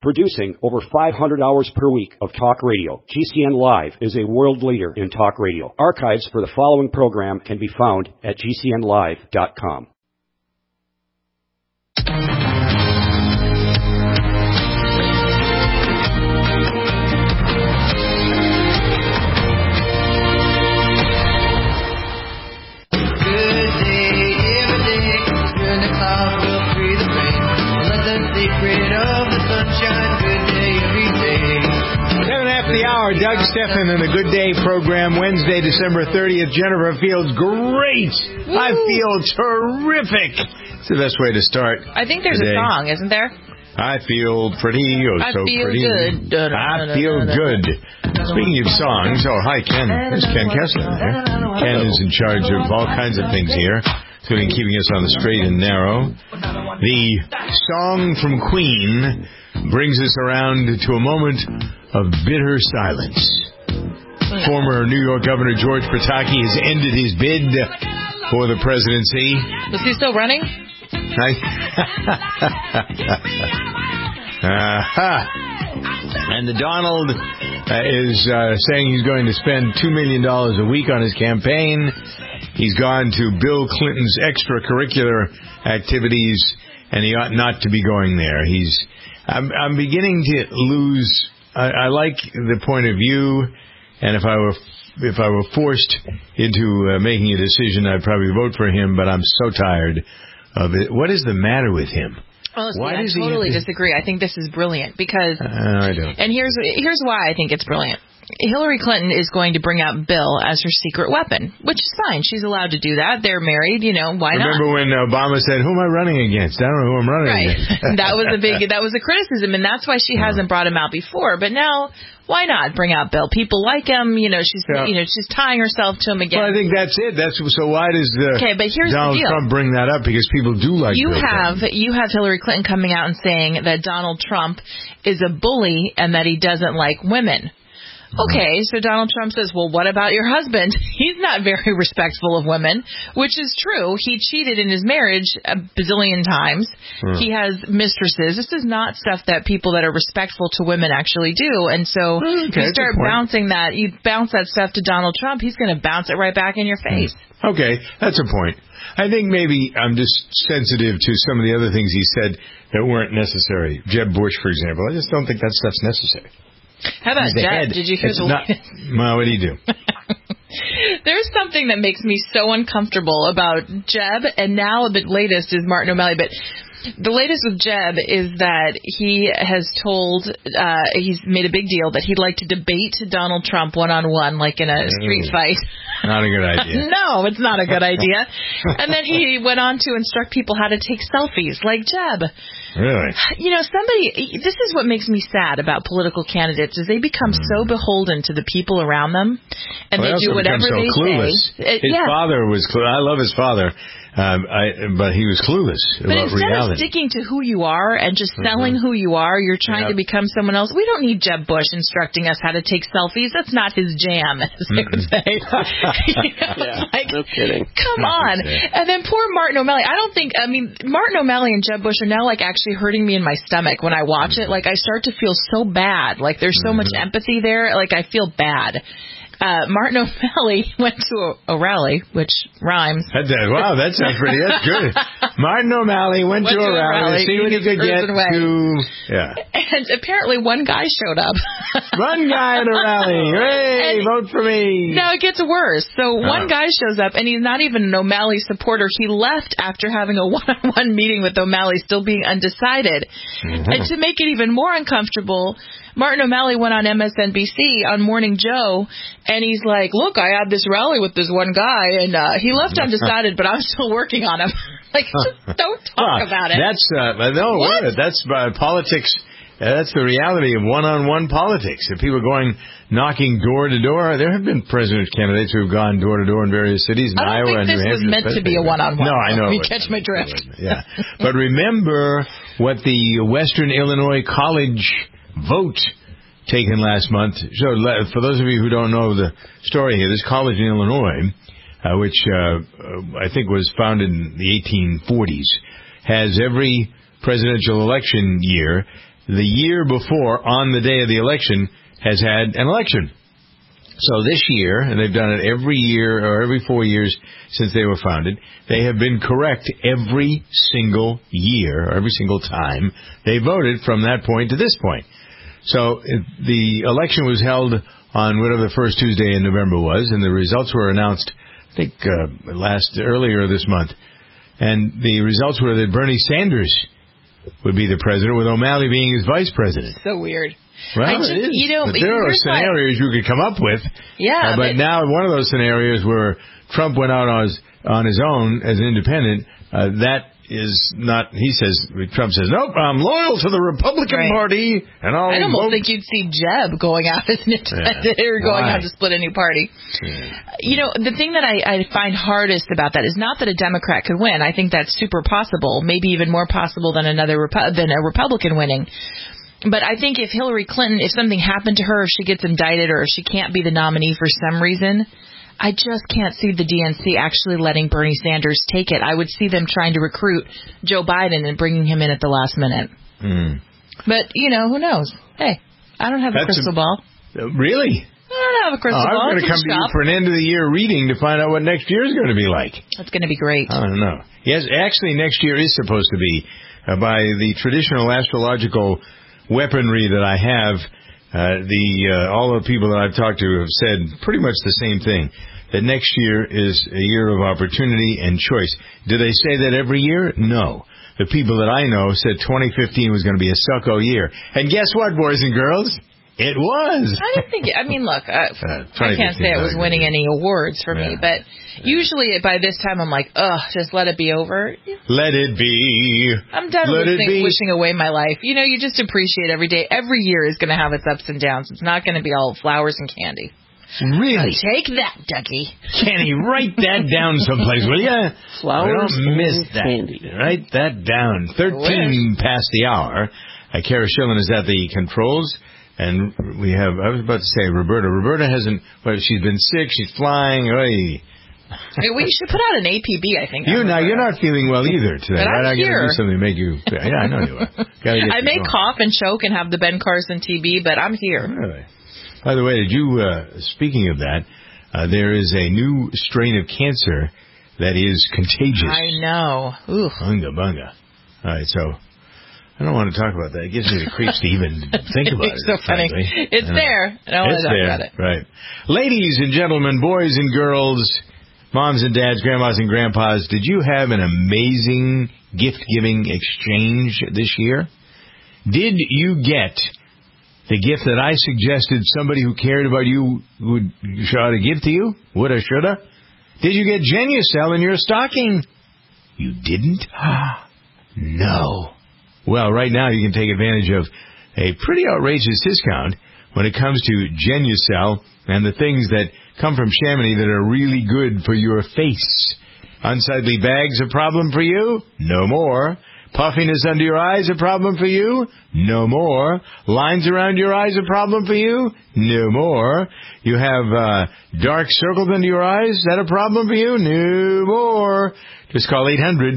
Producing over 500 hours per week of talk radio, GCN Live is a world leader in talk radio. Archives for the following program can be found at GCNlive.com. Doug Stephan in the Good Day program, Wednesday, December 30th. Jennifer feels great. Woo. I feel terrific. It's the best way to start. I think there's a song, isn't there? I feel pretty, I feel good. I feel good. Speaking of songs, hi, Ken. There's Ken Kessler there. Ken is in charge of all kinds of things here, including keeping us on the straight and narrow. The song from Queen brings us around to a moment of bitter silence. Former New York Governor George Pataki has ended his bid for the presidency. Is he still running? And the Donald is saying he's going to spend $2 million a week on his campaign. He's gone to Bill Clinton's extracurricular activities, and he ought not to be going there. I'm beginning to lose. I like the point of view, and if I were forced into making a decision, I'd probably vote for him. But I'm so tired of it. What is the matter with him? Honestly, I totally disagree. I think this is brilliant because I don't. And here's why I think it's brilliant. Hillary Clinton is going to bring out Bill as her secret weapon, which is fine. She's allowed to do that. They're married, why not? Remember when Obama said, "Who am I running against? I don't know who I'm running against." That was a criticism, and that's why she hasn't brought him out before. But now, why not bring out Bill? People like him. She's tying herself to him again. Well, I think that's it. So why does but here's Donald the deal. Trump bring that up? Because people do like you Bill have Clinton. You have Hillary Clinton coming out and saying that Donald Trump is a bully and that he doesn't like women. Okay, so Donald Trump says, well, what about your husband? He's not very respectful of women, which is true. He cheated in his marriage a bazillion times. He has mistresses. This is not stuff that people that are respectful to women actually do. And so you start bouncing that, you bounce that stuff to Donald Trump, he's going to bounce it right back in your face. Okay, that's a point. I think maybe I'm just sensitive to some of the other things he said that weren't necessary. Jeb Bush, for example. I just don't think that stuff's necessary. How about Jeb? Did you hear the latest? Well, what do you do? There's something that makes me so uncomfortable about Jeb, and now the latest is Martin O'Malley. But the latest with Jeb is that he has he's made a big deal that he'd like to debate Donald Trump one-on-one, like in a street fight. Not a good idea. No, it's not a good idea. And then he went on to instruct people how to take selfies, like Jeb. Really? This is what makes me sad about political candidates is they become so beholden to the people around them, and they do whatever they say. His father was clueless. I love his father, but he was clueless about reality. But instead of sticking to who you are and just selling who you are, you're trying to become someone else. We don't need Jeb Bush instructing us how to take selfies. That's not his jam, as they would say. No kidding. Come on. And then poor Martin O'Malley. Martin O'Malley and Jeb Bush are now actually hurting me in my stomach when I watch it. I start to feel so bad. There's so much empathy there. I feel bad. Martin O'Malley went to a rally, which rhymes. Wow, that sounds pretty. That's good. Martin O'Malley went to a rally to see what he could get to. Yeah. And apparently one guy showed up. One guy at a rally. Hey, vote for me. Now it gets worse. So one guy shows up, and he's not even an O'Malley supporter. He left after having a one-on-one meeting with O'Malley, still being undecided. And to make it even more uncomfortable, Martin O'Malley went on MSNBC on Morning Joe, and he's like, look, I had this rally with this one guy, and he left undecided, but I'm still working on him. Just don't talk about it. That's politics. That's the reality of one-on-one politics. If people going knocking door to door, there have been president candidates who have gone door to door in various cities in Iowa and New Hampshire. I don't think this was meant to be a one-on-one. No, I know. You catch my drift. Yeah. But remember what the Western Illinois College vote taken last month. So for those of you who don't know the story here, this college in Illinois, which I think was founded in the 1840s, has every presidential election year the year before, on the day of the election, has had an election. So this year, and they've done it every year or every 4 years since they were founded, they have been correct every single year, or every single time they voted from that point to this point. So the election was held on whatever the first Tuesday in November was, and the results were announced, I think, earlier this month. And the results were that Bernie Sanders would be the president, with O'Malley being his vice president. So weird. Well, it is. But there are scenarios you could come up with. Yeah. But now one of those scenarios where Trump went out on his own as an independent, that is not, Trump says, nope, I'm loyal to the Republican Party. And I almost think you'd see Jeb going out as an independent or going out to split a new party. Yeah. The thing that I find hardest about that is not that a Democrat could win. I think that's super possible, maybe even more possible than a Republican winning. But I think if Hillary Clinton, if something happened to her, if she gets indicted or if she can't be the nominee for some reason, I just can't see the DNC actually letting Bernie Sanders take it. I would see them trying to recruit Joe Biden and bringing him in at the last minute. But, who knows? Hey, I don't have a crystal ball. Really? I don't have a crystal ball. I'm going to come to you for an end-of-the-year reading to find out what next year is going to be like. It's going to be great. I don't know. Yes, actually, next year is supposed to be, by the traditional astrological weaponry that I have, all the people that I've talked to have said pretty much the same thing, that next year is a year of opportunity and choice. Do they say that every year? No. The people that I know said 2015 was going to be a sucko year. And guess what, boys and girls? It was. I didn't think look, I can't say it was winning any awards for me, but usually by this time I'm like, just let it be over. Let it be. I'm done with wishing away my life. You just appreciate every day. Every year is going to have its ups and downs. It's not going to be all flowers and candy. Really? Take that, Ducky. Kenny, write that down someplace, will you? Flowers don't miss and that. candy. Write that down. 13 past the hour. Kara Schillen is at the controls. And we have, I was about to say Roberta. Roberta hasn't, she's been sick, she's flying. We should put out an APB, I think. You're not feeling well either today. But I'm here. Do something to make you, yeah, I know you are. I may cough and choke and have the Ben Carson TB, but I'm here. Really? By the way, speaking of that, there is a new strain of cancer that is contagious. I know. Ooh. Bunga bunga. All right, so I don't want to talk about that. It gives me the creeps to even think about it. It's so funny. It's there. I don't want to talk about it. Right. Ladies and gentlemen, boys and girls, moms and dads, grandmas and grandpas, did you have an amazing gift-giving exchange this year? Did you get the gift that I suggested somebody who cared about you ought to give to you? Woulda, shoulda? Did you get Genucel in your stocking? You didn't? No. Well, right now you can take advantage of a pretty outrageous discount when it comes to Genucel and the things that come from Chamonix that are really good for your face. Unsightly bags a problem for you? No more. Puffiness under your eyes a problem for you? No more. Lines around your eyes a problem for you? No more. You have dark circles under your eyes? Is that a problem for you? No more. Just call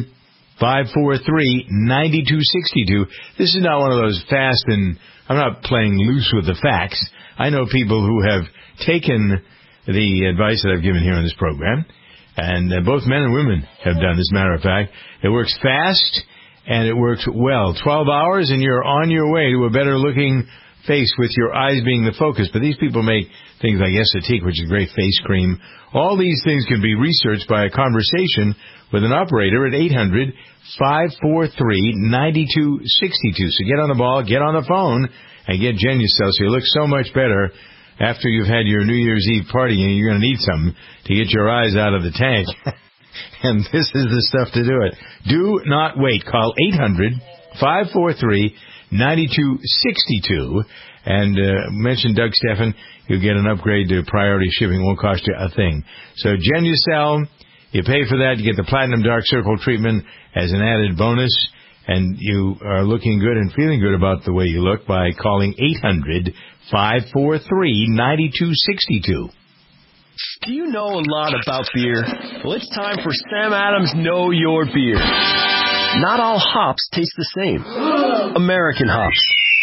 800-543-9262. This is not one of those fast and I'm not playing loose with the facts. I know people who have taken the advice that I've given here on this program, and both men and women have done, as a matter of fact. It works fast, and it works well. 12 hours, and you're on your way to a better-looking face with your eyes being the focus. But these people make things like Estetique, which is a great face cream. All these things can be researched by a conversation with an operator at 800-543-9262. So get on the ball, get on the phone, and get Genucel so you look so much better after you've had your New Year's Eve party, and you're going to need something to get your eyes out of the tank. And this is the stuff to do it. Do not wait. Call 800-543-9262 and mention Doug Steffen. You'll get an upgrade to priority shipping. Won't cost you a thing. So Genucel, you pay for that. You get the Platinum Dark Circle treatment as an added bonus. And you are looking good and feeling good about the way you look by calling 800-543-9262. Do you know a lot about beer? Well, it's time for Sam Adams Know Your Beer. Not all hops taste the same. American hops,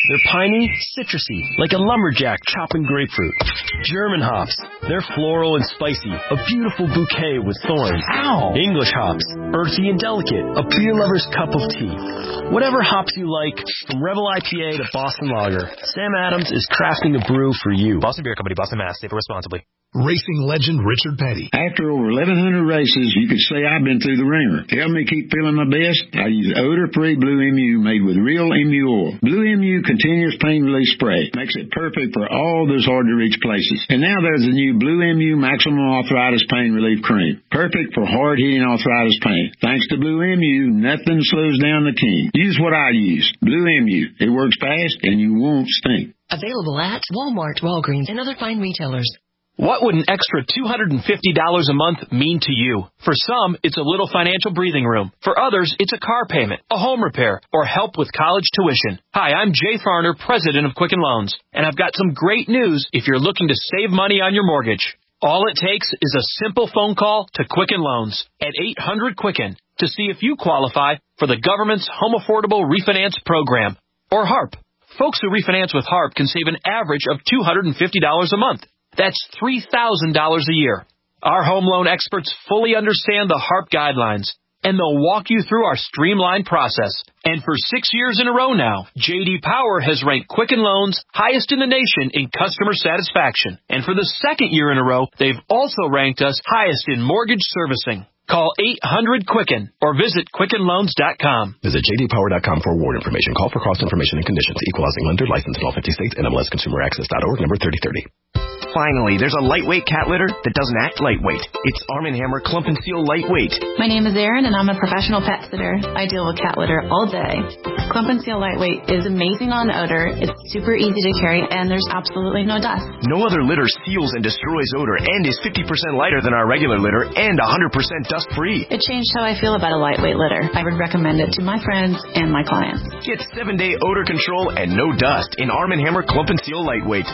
They're piney, citrusy, like a lumberjack chopping grapefruit. German hops. They're floral and spicy, a beautiful bouquet with thorns. Ow! English hops. Earthy and delicate, a beer lover's cup of tea. Whatever hops you like, from Rebel IPA to Boston Lager, Sam Adams is crafting a brew for you. Boston Beer Company, Boston, Mass. Savor responsibly. Racing legend Richard Petty. After over 1,100 races, you could say I've been through the ringer. To help me keep feeling my best, I use odor-free Blue MU made with real MU oil. Blue MU continuous pain relief spray makes it perfect for all those hard-to-reach places. And now there's the new Blue MU Maximum Arthritis Pain Relief Cream. Perfect for hard-hitting arthritis pain. Thanks to Blue MU, nothing slows down the king. Use what I use. Blue MU. It works fast and you won't stink. Available at Walmart, Walgreens, and other fine retailers. What would an extra $250 a month mean to you? For some, it's a little financial breathing room. For others, it's a car payment, a home repair, or help with college tuition. Hi, I'm Jay Farner, president of Quicken Loans, and I've got some great news if you're looking to save money on your mortgage. All it takes is a simple phone call to Quicken Loans at 800-QUICKEN to see if you qualify for the government's Home Affordable Refinance Program, or HARP. Folks who refinance with HARP can save an average of $250 a month. That's $3,000 a year. Our home loan experts fully understand the HARP guidelines, and they'll walk you through our streamlined process. And for 6 years in a row now, J.D. Power has ranked Quicken Loans highest in the nation in customer satisfaction. And for the second year in a row, they've also ranked us highest in mortgage servicing. Call 800-QUICKEN or visit QuickenLoans.com. Visit jdpower.com for award information. Call for cost information and conditions. Equalizing lender licensed in all 50 states. NMLSConsumerAccess.org, number 3030. Finally, there's a lightweight cat litter that doesn't act lightweight. It's Arm & Hammer Clump & Seal Lightweight. My name is Erin, and I'm a professional pet sitter. I deal with cat litter all day. Clump & Seal Lightweight is amazing on odor. It's super easy to carry, and there's absolutely no dust. No other litter seals and destroys odor and is 50% lighter than our regular litter and 100% dust-free. It changed how I feel about a lightweight litter. I would recommend it to my friends and my clients. Get 7-day odor control and no dust in Arm & Hammer Clump & Seal Lightweight.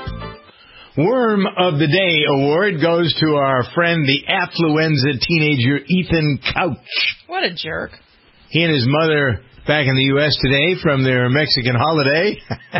Worm of the Day award goes to our friend, the affluenza teenager, Ethan Couch. What a jerk. He and his mother back in the U.S. today from their Mexican holiday.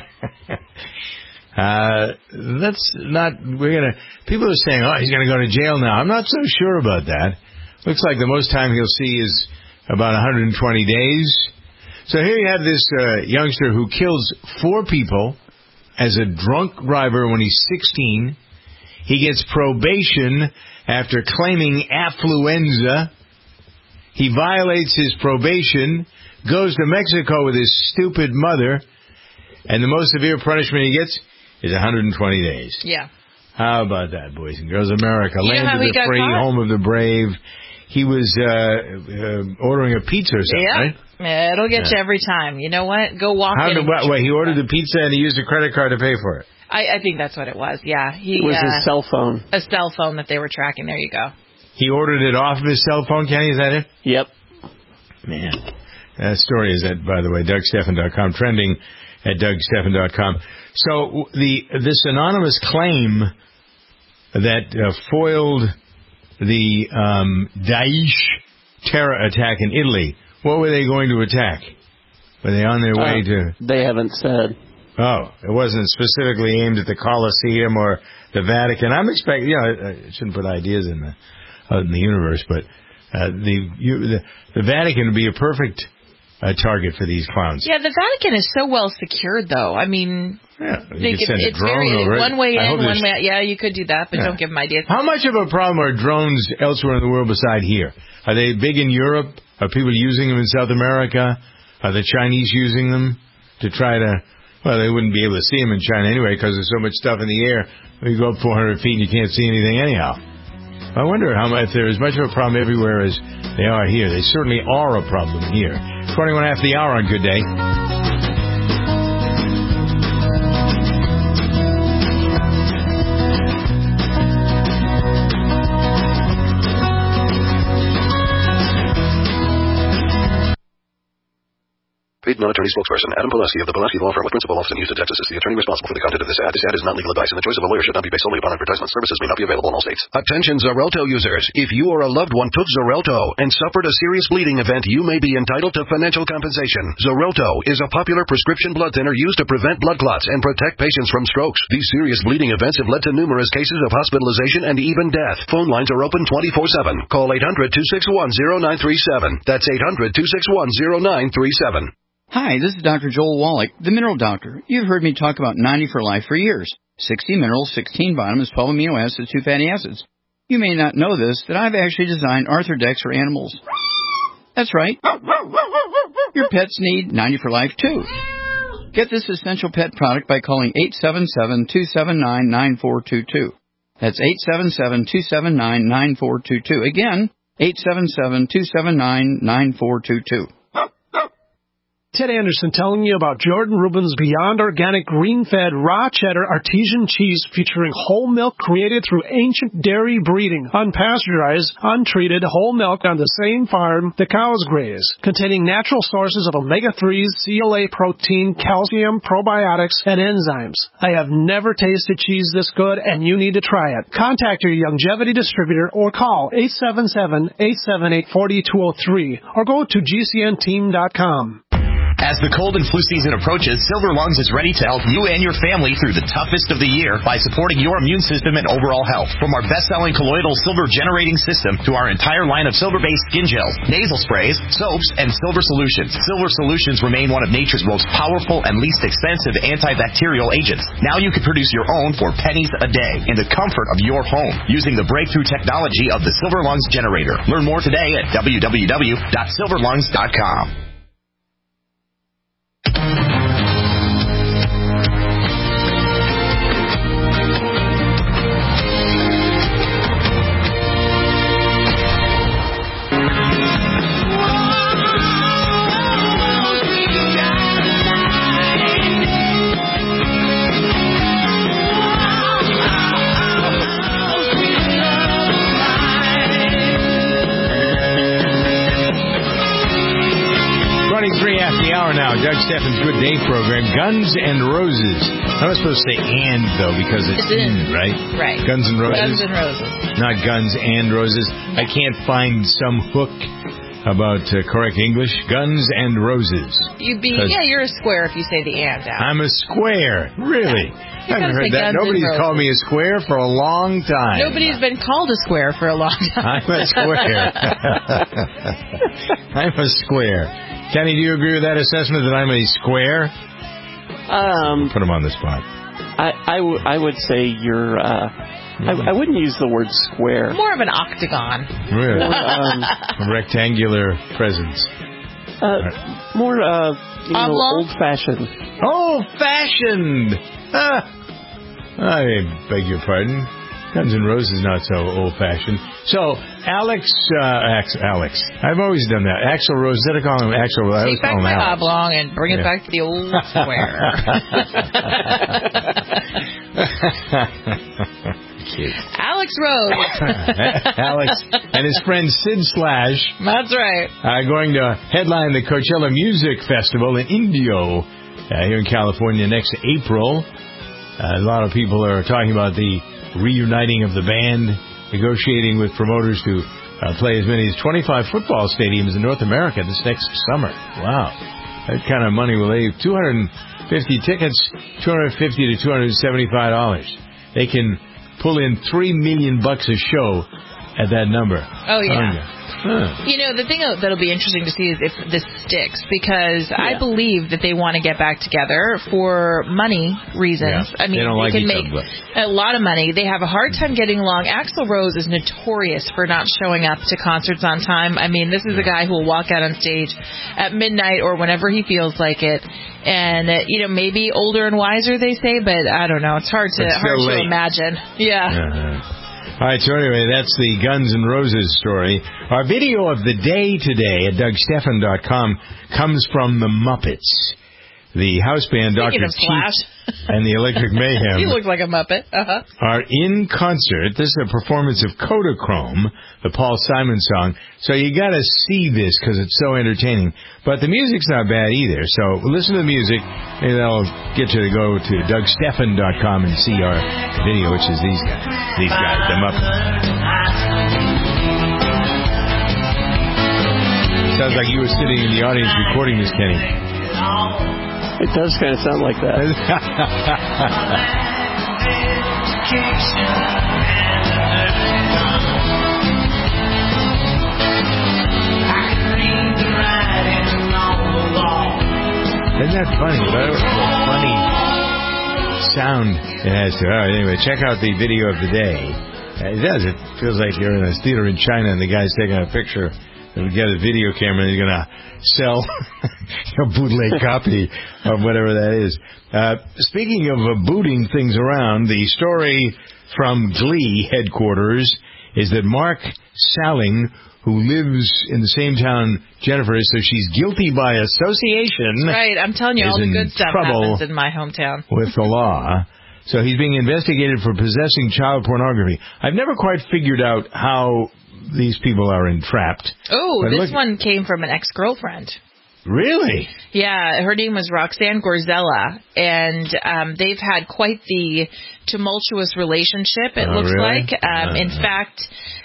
People are saying, oh, he's going to go to jail now. I'm not so sure about that. Looks like the most time he'll see is about 120 days. So here you have this youngster who kills 4 people as a drunk driver when he's 16. He gets probation after claiming affluenza. He violates his probation, goes to Mexico with his stupid mother, and the most severe punishment he gets is 120 days. Yeah. How about that, boys and girls? America, land of the free, caught? home of the brave. He was ordering a pizza or something, right? Yeah, it'll get you every time. You know what? Go walk in. He ordered the pizza and he used a credit card to pay for it. I think that's what it was, yeah. It was his cell phone. A cell phone that they were tracking. There you go. He ordered it off of his cell phone, Kenny? Is that it? Yep. Man. That story is at, by the way, DougStephan.com, trending at DougStephan.com. So this anonymous claim that foiled the Daesh terror attack in Italy, what were they going to attack? Were they on their way to... They haven't said. Oh, it wasn't specifically aimed at the Colosseum or the Vatican. I'm expecting, I shouldn't put ideas in the universe, but the Vatican would be a perfect target for these clowns. Yeah, the Vatican is so well secured, though. I mean, you could send a drone over it. One way in, one way out. Yeah, you could do that, but don't give them ideas. How much of a problem are drones elsewhere in the world beside here? Are they big in Europe? Are people using them in South America? Are the Chinese using them to try to... Well, they wouldn't be able to see them in China anyway because there's so much stuff in the air. You go up 400 feet and you can't see anything anyhow. I wonder if they're as much of a problem everywhere as they are here. They certainly are a problem here. 21 after the hour on Good Day. non-attorney spokesperson. Adam Pulaski of the Pulaski Law Firm with principal office in Houston, Texas is the attorney responsible for the content of this ad. This ad is not legal advice, and the choice of a lawyer should not be based solely upon advertisement. Services may not be available in all states. Attention Xarelto users. If you or a loved one took Xarelto and suffered a serious bleeding event, you may be entitled to financial compensation. Xarelto is a popular prescription blood thinner used to prevent blood clots and protect patients from strokes. These serious bleeding events have led to numerous cases of hospitalization and even death. Phone lines are open 24/7. Call 800-261-0937. That's 800-261-0937. Hi, this is Dr. Joel Wallach, the Mineral Doctor. You've heard me talk about 90 for Life for years. 60 minerals, 16 vitamins, 12 amino acids, 2 fatty acids. You may not know this, that I've actually designed Arthrodex for animals. That's right. Your pets need 90 for Life, too. Get this essential pet product by calling 877-279-9422. That's 877-279-9422. Again, 877-279-9422. Ted Anderson telling you about Jordan Rubin's Beyond Organic Green-Fed Raw Cheddar Artesian Cheese featuring whole milk created through ancient dairy breeding, unpasteurized, untreated whole milk on the same farm the cows graze, containing natural sources of omega-3s, CLA protein, calcium, probiotics, and enzymes. I have never tasted cheese this good, and you need to try it. Contact your Longevity distributor or call 877-878-4203 or go to GCNteam.com. As the cold and flu season approaches, Silver Lungs is ready to help you and your family through the toughest of the year by supporting your immune system and overall health. From our best-selling colloidal silver generating system to our entire line of silver-based skin gels, nasal sprays, soaps, and silver solutions. Silver solutions remain one of nature's most powerful and least expensive antibacterial agents. Now you can produce your own for pennies a day in the comfort of your home using the breakthrough technology of the Silver Lungs generator. Learn more today at www.silverlungs.com. Now, Doug Steffen's Good Day program, Guns N' Roses. I'm not supposed to say "and" though because it's "in," right? Right. Guns N' Roses. Guns N' Roses. Not Guns and Roses. I can't find some hook about correct English. Guns and Roses. You're a square if you say the "and" out. I'm a square. Really? Yeah. I haven't heard that. Nobody's called me a square for a long time. Nobody's been called a square for a long time. I'm a square. I'm a square. Kenny, do you agree with that assessment that I'm a square? Put him on the spot. I would say you're. I wouldn't use the word square. More of an octagon. Really? A rectangular presence. More old-fashioned. Old-fashioned. I beg your pardon. Guns N' Roses not so old-fashioned. So, Alex, I've always done that. Axl Rose, instead of calling him Axl Rose, I always call him Alex. Take back my oblong and bring it back to the old square. Alex Rose. Alex and his friend Sid Slash. That's right. Are going to headline the Coachella Music Festival in Indio here in California next April. A lot of people are talking about the reuniting of the band, negotiating with promoters to play as many as 25 football stadiums in North America this next summer. Wow. That kind of money will leave 250 tickets, $250 to $275. They can pull in $3 million a show at that number. Oh, yeah. You know, the thing that'll be interesting to see is if this sticks, because I believe that they want to get back together for money reasons. Yeah. I mean, they can make a lot of money. They have a hard time getting along. Axl Rose is notorious for not showing up to concerts on time. I mean, this is a guy who will walk out on stage at midnight or whenever he feels like it. And, maybe older and wiser, they say, but I don't know. It's hard to imagine. Yeah. All right, so anyway, that's the Guns N' Roses story. Our video of the day today at DougSteffen.com comes from the Muppets. the house band Dr. Slash. and the Electric Mayhem. You look like a Muppet. Are in concert. This is a performance of Kodachrome, the Paul Simon song. So you got to see this because it's so entertaining. But the music's not bad either. So listen to the music, and that'll get you to go to DougStephan.com and see our video, which is these guys, the Muppets. Sounds like you were sitting in the audience recording this, Kenny. It does kind of sound like that. Isn't that funny? What a funny sound it has to. Oh, anyway, check out the video of the day. It does. It feels like you're in a theater in China and the guy's taking a picture. And we got a video camera and he's going to sell a bootleg copy of whatever that is. Speaking of booting things around, the story from Glee headquarters is that Mark Salling, who lives in the same town Jennifer is, so she's guilty by association. That's right. I'm telling you, all the good stuff happens in my hometown. With the law. So he's being investigated for possessing child pornography. I've never quite figured out how these people are entrapped. Oh, this one came from an ex-girlfriend. Really? Yeah, her name was Roxanne Gorzella, and they've had quite the tumultuous relationship, it looks really? like. In fact,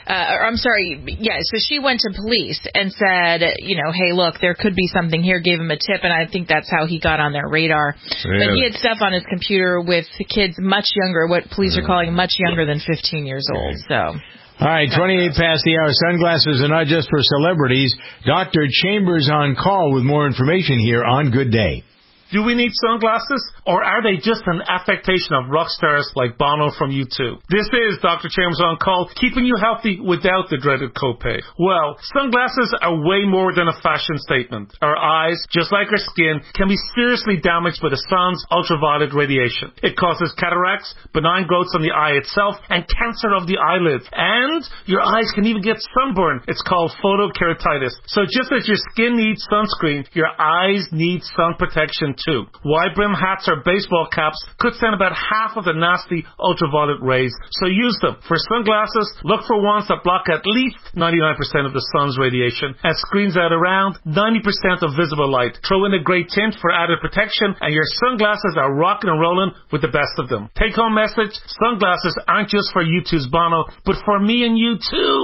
so she went to police and said, hey, look, there could be something here, gave him a tip, and I think that's how he got on their radar. Really? But he had stuff on his computer with kids much younger, what police are calling much younger than 15 years old, so... All right, 28 past the hour. Sunglasses are not just for celebrities. Dr. Chambers on call with more information here on Good Day. Do we need sunglasses, or are they just an affectation of rock stars like Bono from U2? This is Dr. Chambers on call, keeping you healthy without the dreaded copay. Well, sunglasses are way more than a fashion statement. Our eyes, just like our skin, can be seriously damaged by the sun's ultraviolet radiation. It causes cataracts, benign growths on the eye itself, and cancer of the eyelid. And your eyes can even get sunburn. It's called photokeratitis. So just as your skin needs sunscreen, your eyes need sun protection too. Wide brim hats or baseball caps could send about half of the nasty ultraviolet rays, so use them. For sunglasses, look for ones that block at least 99% of the sun's radiation and screens out around 90% of visible light. Throw in a gray tint for added protection and your sunglasses are rocking and rolling with the best of them. Take home message, sunglasses aren't just for U2's Bono, but for me and you too.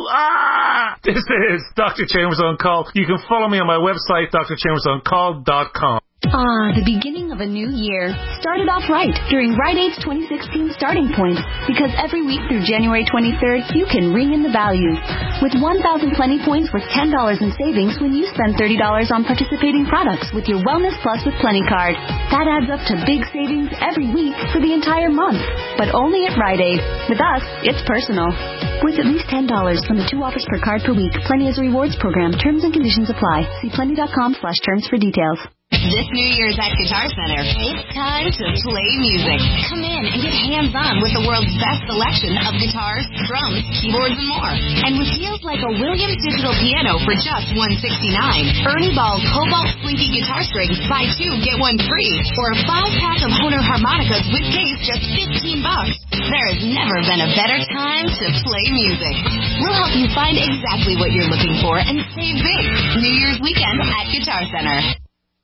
This is Dr. Chambers on Call. You can follow me on my website, drchambersoncall.com. The beginning of a new year started off right during Rite Aid's 2016 Starting Point, because every week through January 23rd, you can ring in the value with 1,000 Plenty points worth $10 in savings when you spend $30 on participating products with your Wellness Plus with Plenty card. That adds up to big savings every week for the entire month, but only at Rite Aid. With us, it's personal. Worth at least $10 from the 2 offers per card per week. Plenty is a rewards program. Terms and conditions apply. See plenty.com/terms for details. This New Year's at Guitar Center, it's time to play music. Come in and get hands-on with the world's best selection of guitars, drums, keyboards, and more. And with deals like a Williams digital piano for just $169, Ernie Ball Cobalt Slinky guitar strings, buy 2, get 1 free, or a 5-pack of Hohner harmonicas with case, just $15. There has never been a better time to play music. We'll help you find exactly what you're looking for and save big. New Year's weekend at Guitar Center.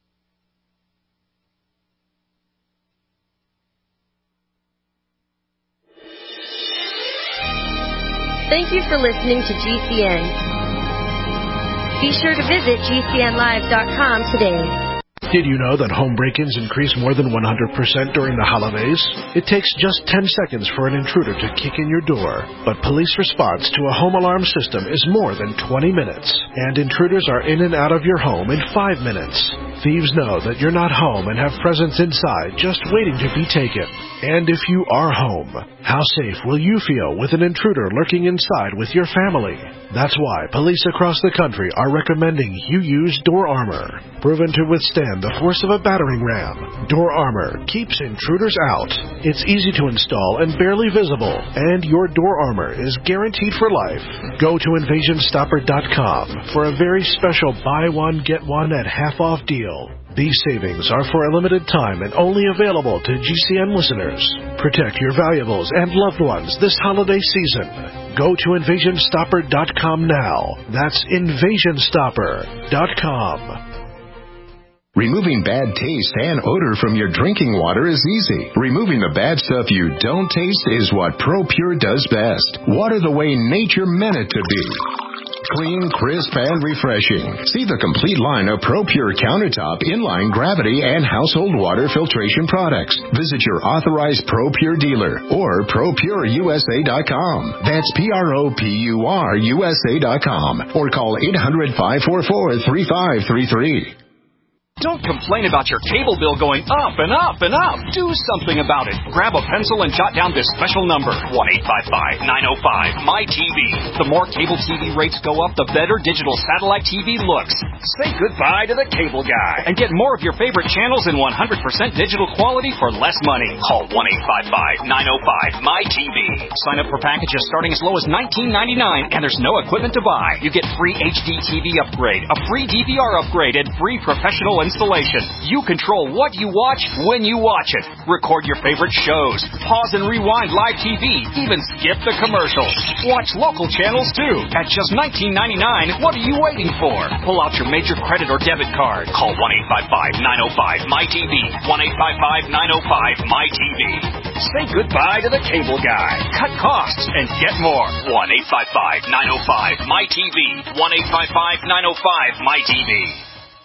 Thank you for listening to GCN. Be sure to visit GCNlive.com today. Did you know that home break-ins increase more than 100% during the holidays? It takes just 10 seconds for an intruder to kick in your door. But police response to a home alarm system is more than 20 minutes. And intruders are in and out of your home in 5 minutes. Thieves know that you're not home and have presents inside just waiting to be taken. And if you are home, how safe will you feel with an intruder lurking inside with your family? That's why police across the country are recommending you use Door Armor. Proven to withstand the force of a battering ram, Door Armor keeps intruders out. It's easy to install and barely visible, and your Door Armor is guaranteed for life. Go to InvasionStopper.com for a very special buy one, get one at half off deal. These savings are for a limited time and only available to GCN listeners. Protect your valuables and loved ones this holiday season. Go to InvasionStopper.com now. That's InvasionStopper.com. Removing bad taste and odor from your drinking water is easy. Removing the bad stuff you don't taste is what ProPure does best. Water the way nature meant it to be. Clean, crisp, and refreshing. See the complete line of ProPure countertop, inline, gravity, and household water filtration products. Visit your authorized ProPure dealer or ProPureUSA.com. That's ProPureUSA.com or call 800-544-3533. Don't complain about your cable bill going up and up and up. Do something about it. Grab a pencil and jot down this special number, 1-855-905-MY-TV. The more cable TV rates go up, the better digital satellite TV looks. Say goodbye to the cable guy and get more of your favorite channels in 100% digital quality for less money. Call 1-855-905-MY-TV. Sign up for packages starting as low as $19.99, and there's no equipment to buy. You get free HD TV upgrade, a free DVR upgrade, and free professional installation. You control what you watch when you watch it. Record your favorite shows. Pause and rewind live TV. Even skip the commercials. Watch local channels too. At just $19.99, what are you waiting for? Pull out your major credit or debit card. Call 1-855-905-MY-TV. 1-855-905-MY-TV. Say goodbye to the cable guy. Cut costs and get more. 1-855-905-MY-TV. 1-855-905-MY-TV.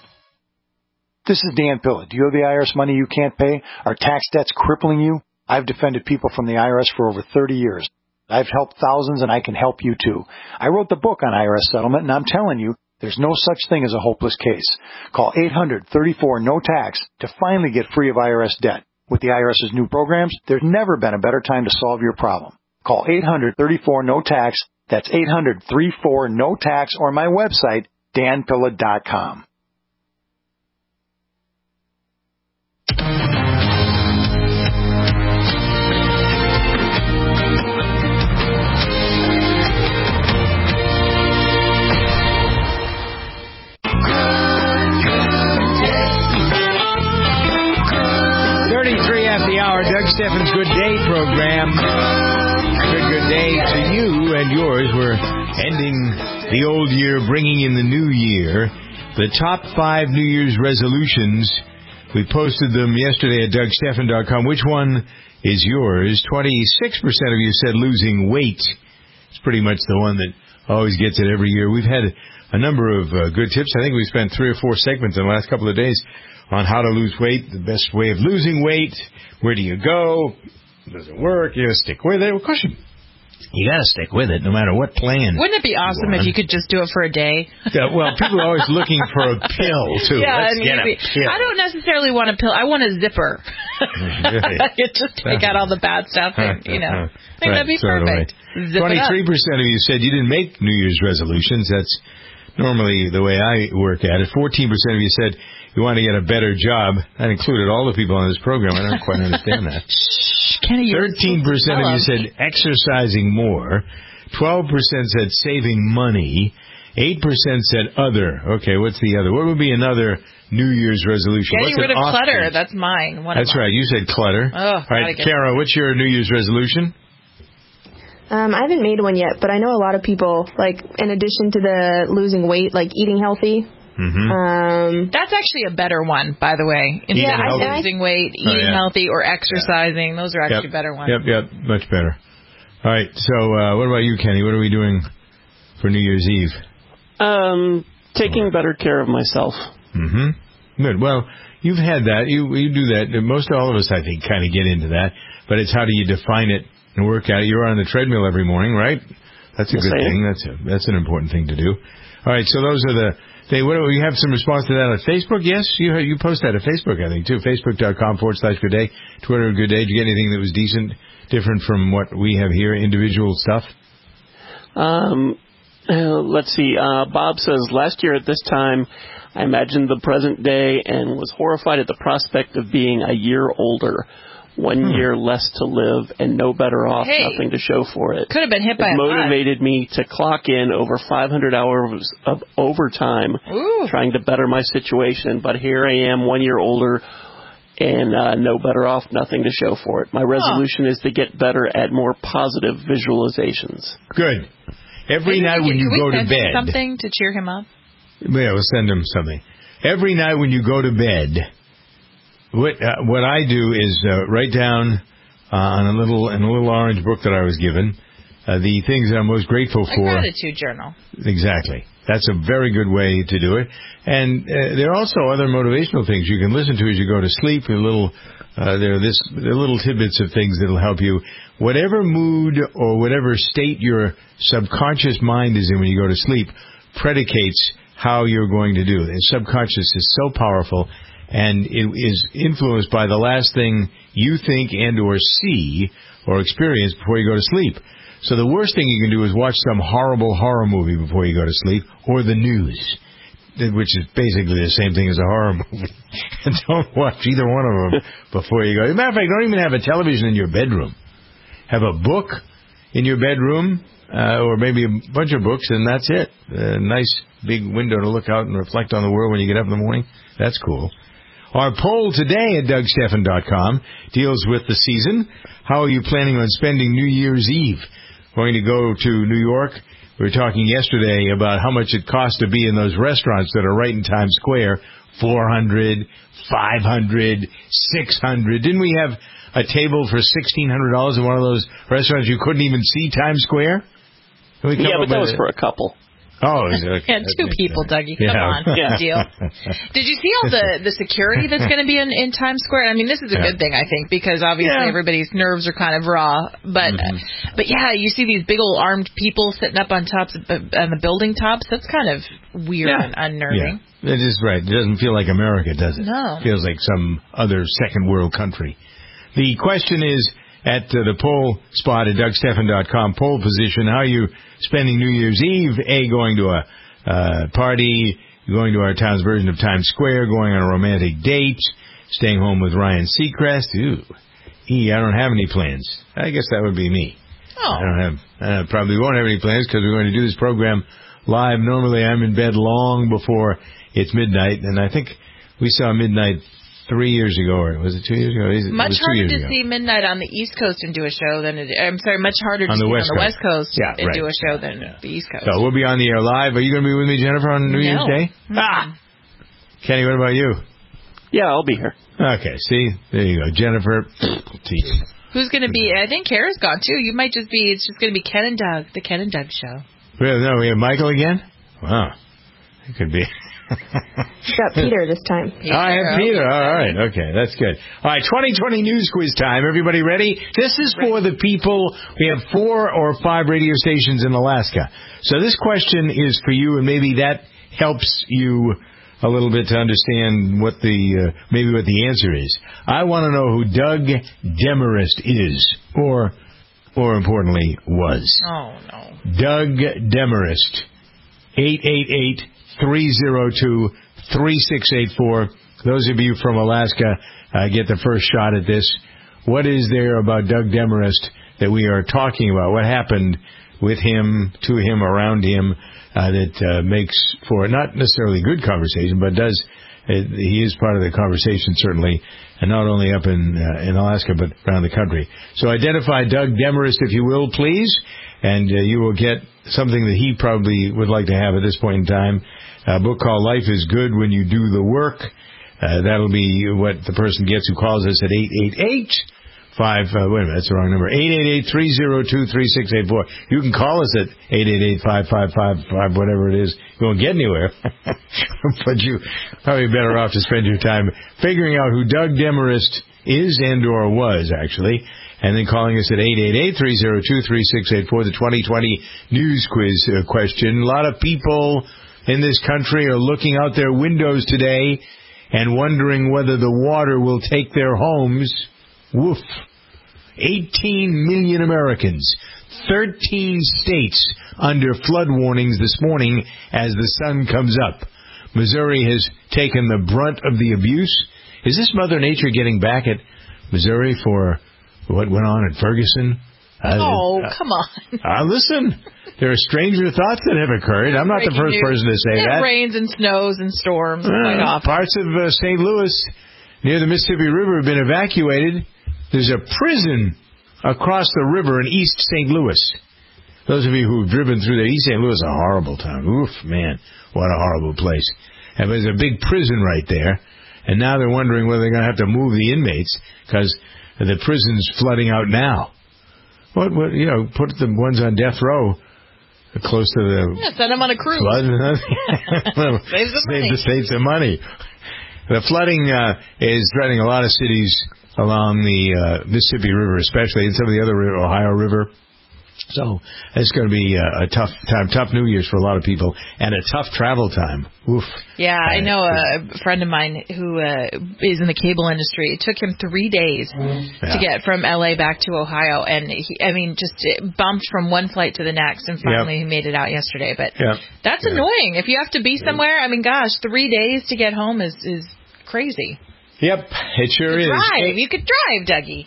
This is Dan Pilla. Do you have the IRS money you can't pay? Are tax debts crippling you? I've defended people from the IRS for over 30 years. I've helped thousands, and I can help you too. I wrote the book on IRS settlement, and I'm telling you, there's no such thing as a hopeless case. Call 800-34-NO-TAX to finally get free of IRS debt. With the IRS's new programs, there's never been a better time to solve your problem. Call 800-34-NO-TAX. That's 800-34-NO-TAX, or my website, danpilla.com. Doug Steffens' Good Day program. Good day to you and yours. We're ending the old year, bringing in the new year. The top 5 New Year's resolutions. We posted them yesterday at DougSteffen.com. Which one is yours? 26% of you said losing weight. It's pretty much the one that always gets it every year. We've had a number of good tips. I think we spent 3 or 4 segments in the last couple of days on how to lose weight, the best way of losing weight. Where do you go? Does it work? You stick with it. Of course, you got to stick with it no matter what plan. Wouldn't it be awesome if you could just do it for a day? Yeah, well, people are always looking for a pill, too. Yeah, Let's get a pill. I don't necessarily want a pill. I want a zipper. You just take out all the bad stuff and, I think that'd be perfect. 23% of you said you didn't make New Year's resolutions. That's normally the way I work at it. 14% of you said you want to get a better job. That included all the people on this program. I don't quite understand that. 13% of you said exercising more. 12% said saving money. 8% said other. Okay, what's the other? What would be another New Year's resolution? Getting rid of clutter. That's mine. That's right. You said clutter. Oh, all right, Kara, what's your New Year's resolution? I haven't made one yet, but I know a lot of people, in addition to the losing weight, eating healthy. Mm-hmm. That's actually a better one, by the way. Instead of losing weight, eating healthy, or exercising. Those are actually better ones. Yep, much better. All right, so what about you, Kenny? What are we doing for New Year's Eve? Taking better care of myself. Mm-hmm. Good. Well, you've had that. You do that. Most all of us, I think, kind of get into that. But it's how do you define it and work at it? You're on the treadmill every morning, right? That's a good thing. That's an important thing to do. All right, so those are the... you have some response to that on Facebook? Yes, you post that at Facebook, I think, too. Facebook.com/Good Day. Twitter, Good Day. Did you get anything that was decent, different from what we have here, individual stuff? Let's see. Bob says, last year at this time, I imagined the present day and was horrified at the prospect of being a year older. 1 year less to live, and no better off, nothing to show for it. Could have been hit by a bus. It motivated me to clock in over 500 hours of overtime trying to better my situation. But here I am, 1 year older, and no better off, nothing to show for it. My resolution is to get better at more positive visualizations. Good. Every night when you go to bed. Can we send him something to cheer him up? Yeah, we'll send him something. Every night when you go to bed, what I do is write down in a little orange book that I was given the things that I'm most grateful for. A gratitude journal. Exactly. That's a very good way to do it. And there are also other motivational things you can listen to as you go to sleep. There are little tidbits of things that will help you. Whatever mood or whatever state your subconscious mind is in when you go to sleep predicates how you're going to do. The subconscious is so powerful, and it is influenced by the last thing you think and or see or experience before you go to sleep. So the worst thing you can do is watch some horrible horror movie before you go to sleep, or the news, which is basically the same thing as a horror movie. And don't watch either one of them before you go. As a matter of fact, don't even have a television in your bedroom. Have a book in your bedroom, or maybe a bunch of books, and that's it. A nice big window to look out and reflect on the world when you get up in the morning. That's cool. Our poll today at DougStephan.com deals with the season. How are you planning on spending New Year's Eve? Going to go to New York. We were talking yesterday about how much it costs to be in those restaurants that are right in Times Square. $400, $500, $600. Didn't we have a table for $1,600 in one of those restaurants you couldn't even see Times Square? Yeah, but that was for a couple. Oh, okay. Yeah, two people, Dougie. Come on. Big deal. Did you see all the security that's going to be in Times Square? I mean, this is a good thing, I think, because obviously everybody's nerves are kind of raw. But yeah, you see these big old armed people sitting up on the building tops. That's kind of weird and unnerving. Yeah. It is right. It doesn't feel like America, does it? No. It feels like some other second world country. The question is, at the poll spot at DougStephan.com, poll position, how are you spending New Year's Eve? A, going to a party, going to our town's version of Times Square, going on a romantic date, staying home with Ryan Seacrest. Ooh. E, I don't have any plans. I guess that would be me. Oh. I probably won't have any plans because we're going to do this program live. Normally I'm in bed long before it's midnight, and I think we saw midnight 3 years ago, or was it 2 years ago? Much harder to see midnight on the East Coast and do a show than much harder to see on the West Coast and do a show than the East Coast. So we'll be on the air live. Are you going to be with me, Jennifer, on New Year's Day? Kenny, what about you? Yeah, I'll be here. Okay, see? There you go. Jennifer, to you. Who's going to be? I think Kara's gone, too. It's just going to be Ken and Doug, the Ken and Doug show. We have Michael again? Wow. It could be. You got Peter this time. I have Peter. All right. Okay, that's good. All right, 2020 News Quiz time. Everybody ready? This is for the people. We have 4 or 5 radio stations in Alaska. So this question is for you, and maybe that helps you a little bit to understand what the answer is. I want to know who Doug Demarest is, or more importantly, was. Oh, no. Doug Demarest. 888-302-3684. Those of you from Alaska get the first shot at this. What is there about Doug Demarest that we are talking about? What happened with him, to him, around him, that makes for not necessarily good conversation, but he is part of the conversation, certainly, and not only up in Alaska, but around the country. So identify Doug Demarest, if you will, please, and you will get something that he probably would like to have at this point in time. A book called Life is Good When You Do the Work. That'll be what the person gets who calls us at 888-5, that's the wrong number, 888-302-3684. You can call us at 888-555-5, whatever it is. You won't get anywhere. But you probably better off to spend your time figuring out who Doug Demarest is and or was, actually. And then calling us at 888-302-3684, the 2020 News Quiz question. A lot of people in this country are looking out their windows today and wondering whether the water will take their homes. Woof. 18 million Americans, 13 states under flood warnings this morning as the sun comes up. Missouri has taken the brunt of the abuse. Is this Mother Nature getting back at Missouri for what went on at Ferguson. Come on. Listen, there are stranger thoughts that have occurred. I'm not the first person to say that. It rains and snows and storms quite often. Parts of St. Louis near the Mississippi River have been evacuated. There's a prison across the river in East St. Louis. Those of you who've driven through there, East St. Louis is a horrible town. Oof, man, what a horrible place. And there's a big prison right there. And now they're wondering whether they're going to have to move the inmates because the prison's flooding out now. What, put the ones on death row close to the... send them on a cruise. Save some money. The flooding is threatening a lot of cities along the Mississippi River, especially, and some of the other Ohio River. So it's going to be a tough time, tough New Year's for a lot of people, and a tough travel time. Oof. Yeah, I know a friend of mine who is in the cable industry. It took him 3 days to get from L.A. back to Ohio, and just bumped from one flight to the next, and finally he made it out yesterday. But that's annoying. If you have to be somewhere, 3 days to get home is crazy. Yep, it sure is. You could drive, Dougie.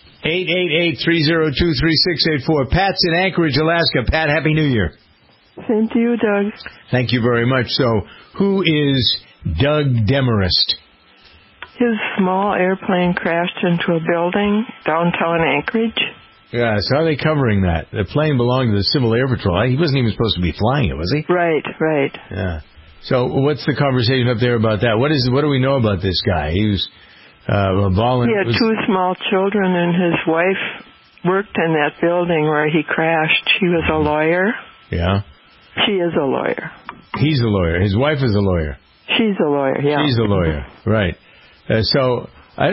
888-302-3684. Pat's in Anchorage, Alaska. Pat, Happy New Year. Same to you, Doug. Thank you very much. So, who is Doug Demarest? His small airplane crashed into a building downtown Anchorage. Yeah, so how are they covering that? The plane belonged to the Civil Air Patrol. He wasn't even supposed to be flying it, was he? Right. Yeah. So, what's the conversation up there about that? What do we know about this guy? He was... he had two small children, and his wife worked in that building where he crashed. She was a lawyer. Yeah. She is a lawyer. He's a lawyer. His wife is a lawyer. She's a lawyer, yeah. She's a lawyer, right. So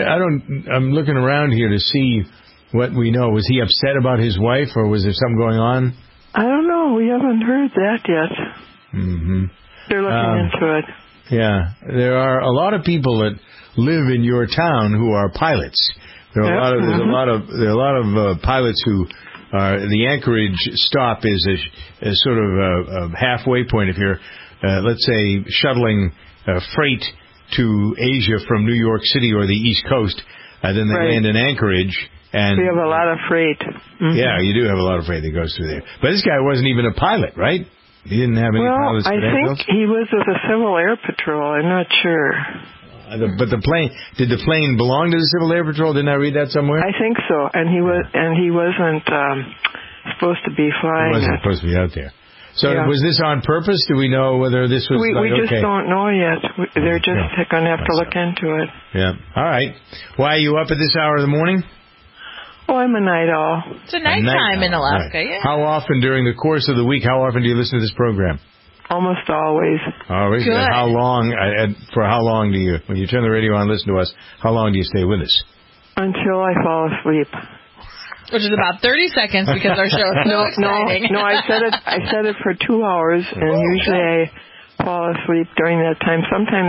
I'm looking around here to see what we know. Was he upset about his wife, or was there something going on? I don't know. We haven't heard that yet. Mm-hmm. They're looking into it. Yeah. There are a lot of people that live in your town who are pilots. There are a lot of pilots who are. The Anchorage stop is a sort of a halfway point. If you're, let's say, shuttling freight to Asia from New York City or the East Coast, then they land in Anchorage. And we have a lot of freight. Mm-hmm. Yeah, you do have a lot of freight that goes through there. But this guy wasn't even a pilot, right? He didn't have any pilot's credentials? I think he was with the Civil Air Patrol. I'm not sure. But did the plane belong to the Civil Air Patrol? Didn't I read that somewhere? I think so. And he wasn't supposed to be flying. He wasn't supposed to be out there. So was this on purpose? Do we know whether this was? We just don't know yet. They're just going to have to look into it. Yeah. All right. Why are you up at this hour of the morning? Oh, I'm a night owl. It's a nighttime in Alaska. Right. Yeah. How often during the course of the week? How often do you listen to this program? Almost always. Always. Good. How long? For how long do you, when you turn the radio on and listen to us, how long do you stay with us? Until I fall asleep. Which is about 30 seconds because our show is so exciting. No, I set it for 2 hours, and usually I fall asleep during that time. Sometimes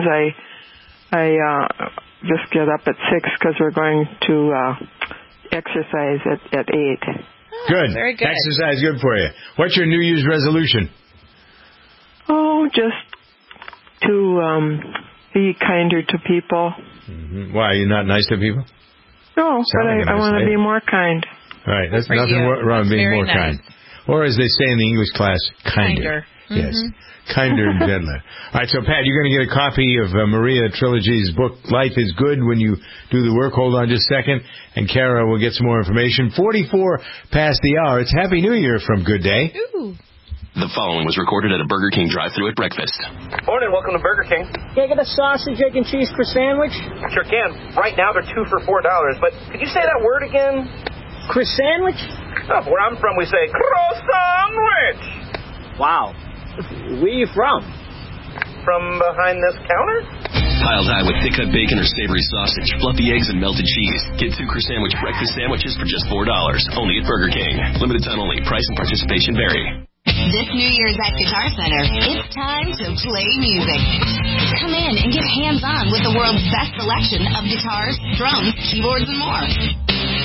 I just get up at 6 because we're going to exercise at 8. Good. Very good. Exercise good for you. What's your New Year's resolution? Oh, just to be kinder to people. Mm-hmm. Why, are you not nice to people? No, but I want to be more kind. Right, that's nothing wrong with being more kind. Or as they say in the English class, kinder. Yes, kinder and gentler. All right, so Pat, you're going to get a copy of Maria Trilogy's book, Life is Good, when you do the work. Hold on just a second, and Kara will get some more information. 44 past the hour. It's Happy New Year from Good Day. Ooh. The following was recorded at a Burger King drive-thru at breakfast. Morning, welcome to Burger King. Can I get a sausage, egg, and cheese for sandwich? Sure can. Right now they're 2 for $4, but could you say that word again? Chris sandwich? Oh, where I'm from, we say croissant-wich. Wow. Where are you from? From behind this counter? Piled high with thick-cut bacon or savory sausage, fluffy eggs, and melted cheese. Get 2 Chris Sandwich breakfast sandwiches for just $4. Only at Burger King. Limited time only. Price and participation vary. This New Year's at Guitar Center, it's time to play music. Come in and get hands-on with the world's best selection of guitars, drums, keyboards, and more.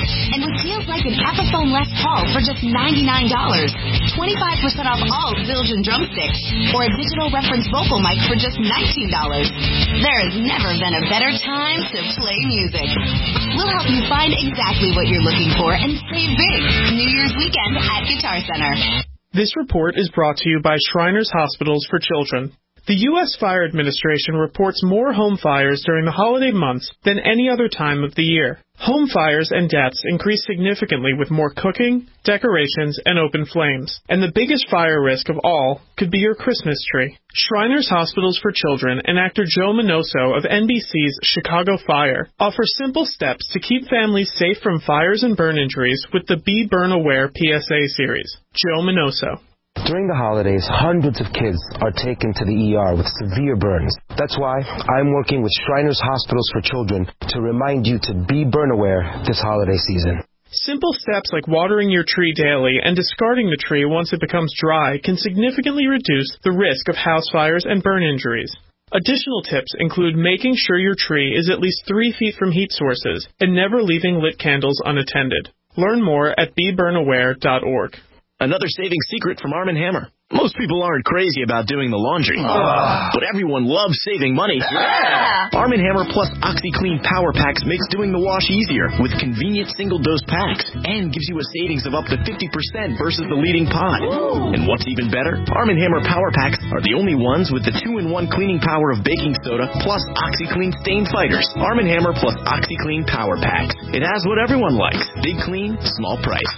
And with deals like an Epiphone Les Paul for just $99, 25% off all Zildjian drumsticks, or a digital reference vocal mic for just $19. There has never been a better time to play music. We'll help you find exactly what you're looking for and save big. New Year's weekend at Guitar Center. This report is brought to you by Shriners Hospitals for Children. The U.S. Fire Administration reports more home fires during the holiday months than any other time of the year. Home fires and deaths increase significantly with more cooking, decorations, and open flames. And the biggest fire risk of all could be your Christmas tree. Shriners Hospitals for Children and actor Joe Minoso of NBC's Chicago Fire offer simple steps to keep families safe from fires and burn injuries with the Be Burn Aware PSA series. Joe Minoso. During the holidays, hundreds of kids are taken to the ER with severe burns. That's why I'm working with Shriners Hospitals for Children to remind you to be burn aware this holiday season. Simple steps like watering your tree daily and discarding the tree once it becomes dry can significantly reduce the risk of house fires and burn injuries. Additional tips include making sure your tree is at least 3 feet from heat sources and never leaving lit candles unattended. Learn more at BeBurnAware.org. Another saving secret from Arm & Hammer. Most people aren't crazy about doing the laundry, but everyone loves saving money. Yeah. Arm & Hammer Plus OxyClean Power Packs makes doing the wash easier with convenient single-dose packs and gives you a savings of up to 50% versus the leading pod. Ooh. And what's even better, Arm & Hammer Power Packs are the only ones with the 2-in-1 cleaning power of baking soda plus OxyClean Stain Fighters. Arm & Hammer Plus OxyClean Power Packs. It has what everyone likes. Big clean, small price.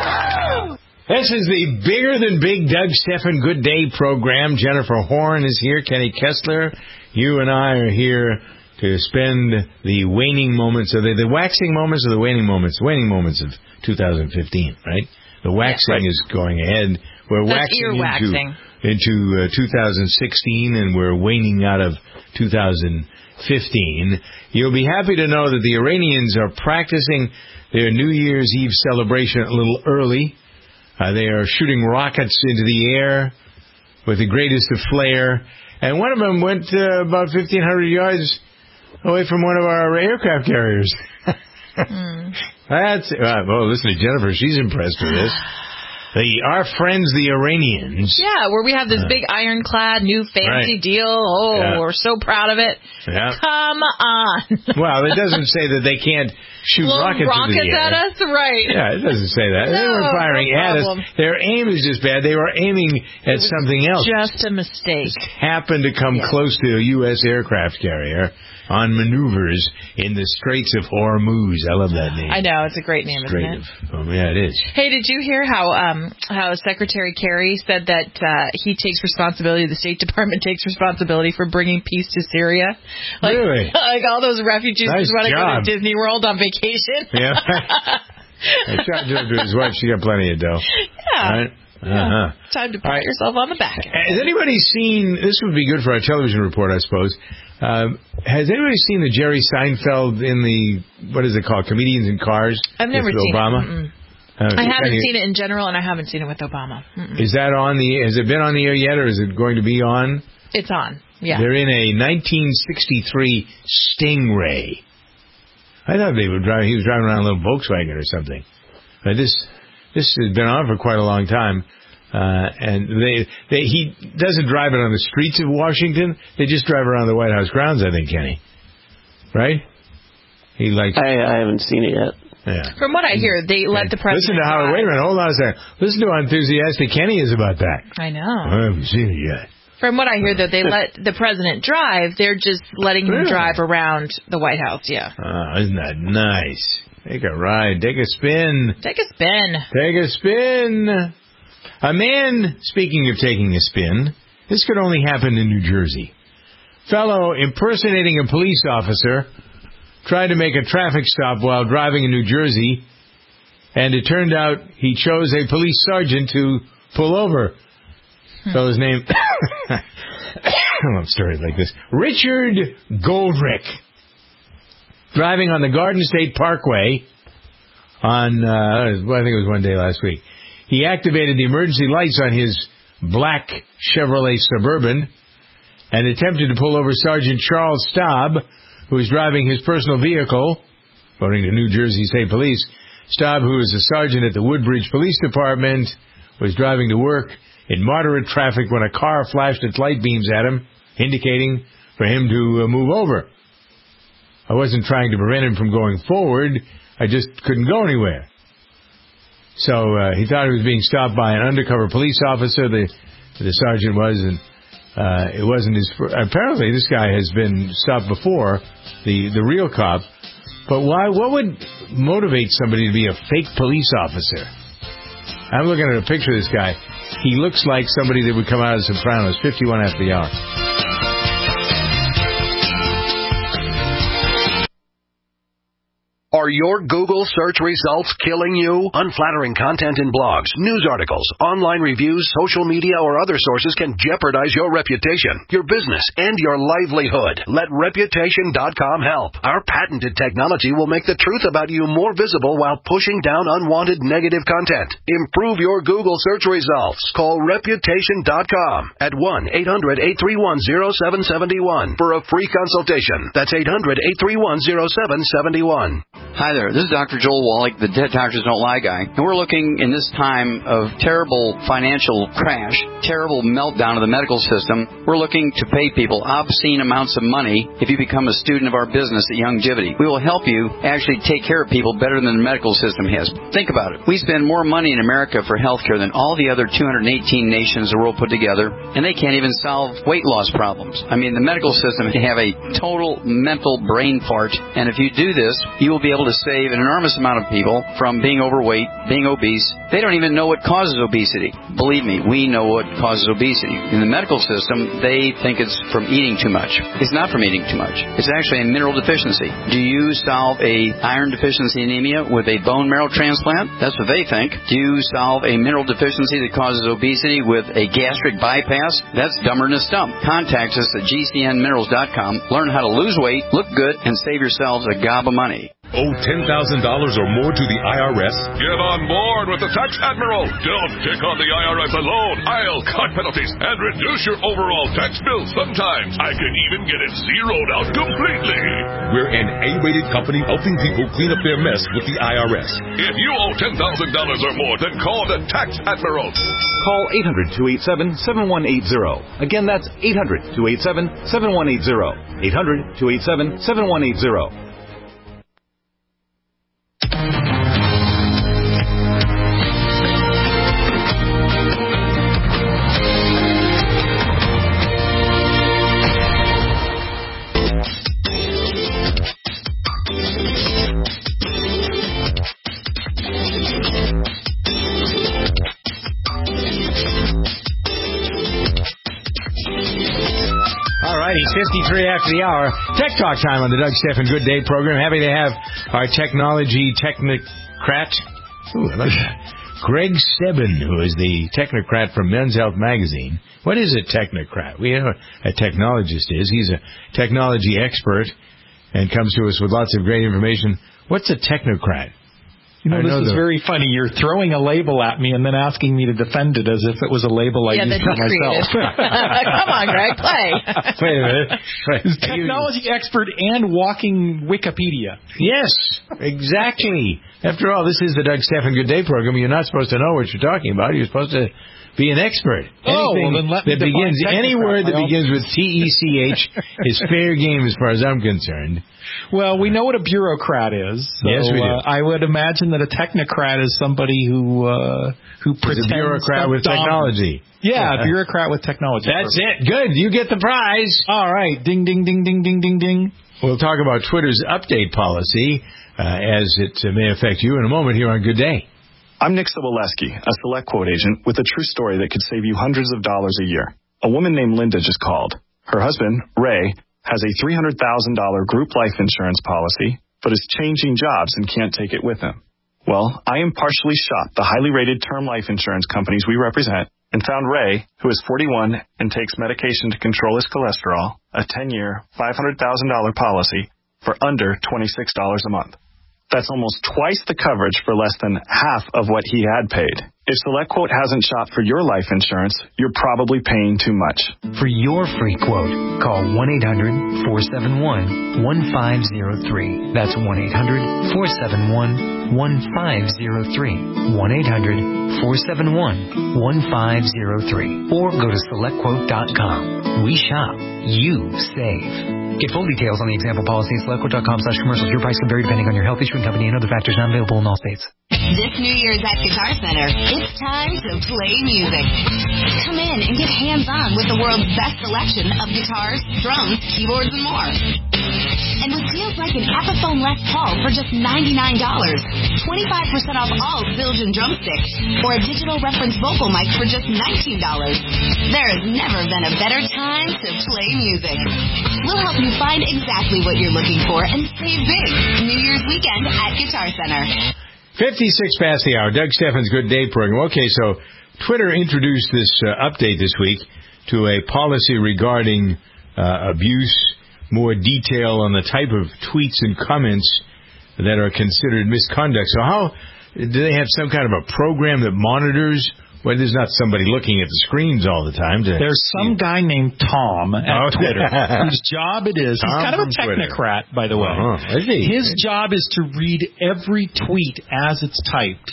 This is the Bigger Than Big Doug Stephan Good Day program. Jennifer Horn is here. Kenny Kessler. You and I are here to spend the waning moments, the waxing moments or the waning moments? The waning moments of 2015, right? The waxing is going ahead. We're waxing into 2016, and we're waning out of 2015. You'll be happy to know that the Iranians are practicing their New Year's Eve celebration a little early. They are shooting rockets into the air with the greatest of flair. And one of them went about 1,500 yards away from one of our aircraft carriers. That's well, listen to Jennifer. She's impressed with this. Our friends, the Iranians. Yeah, where we have this big ironclad new fancy deal. Oh, we're so proud of it. Yeah. Come on. Well, it doesn't say that they can't shoot rockets into the air. At us? Right. Yeah, it doesn't say that. They weren't firing at us. Their aim is just bad. They were aiming at something else. Just a mistake. Just happened to come close to a U.S. aircraft carrier on maneuvers in the Straits of Hormuz. I love that name. I know. It's a great name, isn't it? Yeah, it is. Hey, did you hear how Secretary Kerry said that he takes responsibility, the State Department takes responsibility for bringing peace to Syria? Like, really? Like all those refugees just want to go to Disney World on vacation? Yeah. Shout out to his wife. She got plenty of dough. Yeah. Right? Yeah. Time to pat yourself on the back. Has anybody seen, this would be good for our television report, I suppose. Has anybody seen the Jerry Seinfeld in the, what is it called, Comedians in Cars? I've never seen Obama? it. I haven't seen it in general, and I haven't seen it with Obama. Is that on the, has it been on the air yet, or is it going to be on? It's on, yeah. They're in a 1963 Stingray. I thought he was driving around a little Volkswagen or something. This has been on for quite a long time. And he doesn't drive it on the streets of Washington. They just drive around the White House grounds, I think, Kenny. Right? He likes. I haven't seen it yet. Yeah. From what I hear, they let the president. Listen to how. Wait a minute. Hold on a second. Listen to how enthusiastic Kenny is about that. I know. I haven't seen it yet. From what I hear, that they let the president drive. They're just letting him drive around the White House. Yeah. Isn't that nice? Take a ride. Take a spin. Take a spin. Take a spin. A man, speaking of taking a spin, this could only happen in New Jersey. Fellow impersonating a police officer tried to make a traffic stop while driving in New Jersey, and it turned out he chose a police sergeant to pull over. So his name, I love stories like this, Richard Goldrick, driving on the Garden State Parkway on, I think it was one day last week. He activated the emergency lights on his black Chevrolet Suburban and attempted to pull over Sergeant Charles Staub, who was driving his personal vehicle, according to New Jersey State Police. Staub, who is a sergeant at the Woodbridge Police Department, was driving to work in moderate traffic when a car flashed its light beams at him, indicating for him to move over. I wasn't trying to prevent him from going forward. I just couldn't go anywhere. So he thought he was being stopped by an undercover police officer, the sergeant was, and it wasn't his... Apparently, this guy has been stopped before, the real cop. But why? What would motivate somebody to be a fake police officer? I'm looking at a picture of this guy. He looks like somebody that would come out of Sopranos, 51 after the hour. Are your Google search results killing you? Unflattering content in blogs, news articles, online reviews, social media, or other sources can jeopardize your reputation, your business, and your livelihood. Let Reputation.com help. Our patented technology will make the truth about you more visible while pushing down unwanted negative content. Improve your Google search results. Call Reputation.com at 1-800-831-0771 for a free consultation. That's 800-831-0771. Hi there, this is Dr. Joel Wallach, the Dead Doctors Don't Lie guy, and we're looking in this time of terrible financial crash, terrible meltdown of the medical system. We're looking to pay people obscene amounts of money if you become a student of our business at Youngevity. We will help you actually take care of people better than the medical system has. Think about it. We spend more money in America for health care than all the other 218 nations the world put together, and they can't even solve weight loss problems. I mean, the medical system can have a total mental brain fart, and if you do this, you will be able to save an enormous amount of people from being overweight, being obese. They don't even know what causes obesity. Believe me, we know what causes obesity. In the medical system, they think it's from eating too much. It's not from eating too much. It's actually a mineral deficiency. Do you solve a iron deficiency anemia with a bone marrow transplant? That's what they think. Do you solve a mineral deficiency that causes obesity with a gastric bypass? That's dumber than a stump. Contact us at GCNminerals.com. Learn how to lose weight, look good, and save yourselves a gob of money. Owe $10,000 or more to the IRS? Get on board with the Tax Admiral. Don't take on the IRS alone. I'll cut penalties and reduce your overall tax bill. Sometimes I can even get it zeroed out completely. We're an A-rated company helping people clean up their mess with the IRS. If you owe $10,000 or more, then call the Tax Admiral. Call 800-287-7180. Again, that's 800-287-7180. 800-287-7180. It's 53 after the hour. Tech Talk time on the Doug Stephan Good Day program. Happy to have our technology technocrat, Greg Stebbin, who is the technocrat from Men's Health Magazine. What is a technocrat? We know what a technologist is. He's a technology expert and comes to us with lots of great information. What's a technocrat? You know, this is very funny. You're throwing a label at me and then asking me to defend it as if it was a label I used for myself. Come on, Greg, play. Wait a minute. He's technology expert and walking Wikipedia. Yes, exactly. After all, this is the Doug Stephan Good Day program. You're not supposed to know what you're talking about. You're supposed to be an expert. Anything that begins, any word that begins with T-E-C-H is fair game as far as I'm concerned. Well, we know what a bureaucrat is. So, yes, we do. I would imagine that a technocrat is somebody who pretends. A bureaucrat with technology. Yeah, a bureaucrat with technology. That's it. Good. You get the prize. All right. Ding, ding, ding, ding, ding, ding, ding. We'll talk about Twitter's update policy as it may affect you in a moment here on Good Day. I'm Nick Soboleski, a Select Quote agent with a true story that could save you hundreds of dollars a year. A woman named Linda just called. Her husband, Ray, has a $300,000 group life insurance policy, but is changing jobs and can't take it with him. Well, I impartially shot the highly rated term life insurance companies we represent and found Ray, who is 41 and takes medication to control his cholesterol, a 10-year, $500,000 policy for under $26 a month. That's almost twice the coverage for less than half of what he had paid. If SelectQuote hasn't shopped for your life insurance, you're probably paying too much. For your free quote, call 1-800-471-1503. That's 1-800-471-1503. 1-800-471-1503. Or go to SelectQuote.com. We shop. You save. Get full details on the example policy at SelectQuote.com/commercials. Your price can vary depending on your health, insurance company, and other factors not available in all states. This New Year's at Guitar Center, it's time to play music. Come in and get hands-on with the world's best selection of guitars, drums, keyboards, and more. And with deals like an Epiphone Les Paul for just $99, 25% off all Zildjian drumsticks, or a digital reference vocal mic for just $19. There has never been a better time to play music. We'll help you find exactly what you're looking for and save big. New Year's weekend at Guitar Center. 56 past the hour. Doug Steffens' Good Day program. Okay, so Twitter introduced this update this week to a policy regarding abuse, more detail on the type of tweets and comments that are considered misconduct. So how do they have some kind of a program that monitors? Well, there's not somebody looking at the screens all the time. There's some guy named Tom at Twitter whose job it is. He's kind of a technocrat, by the way. Is he? His job is to read every tweet as it's typed.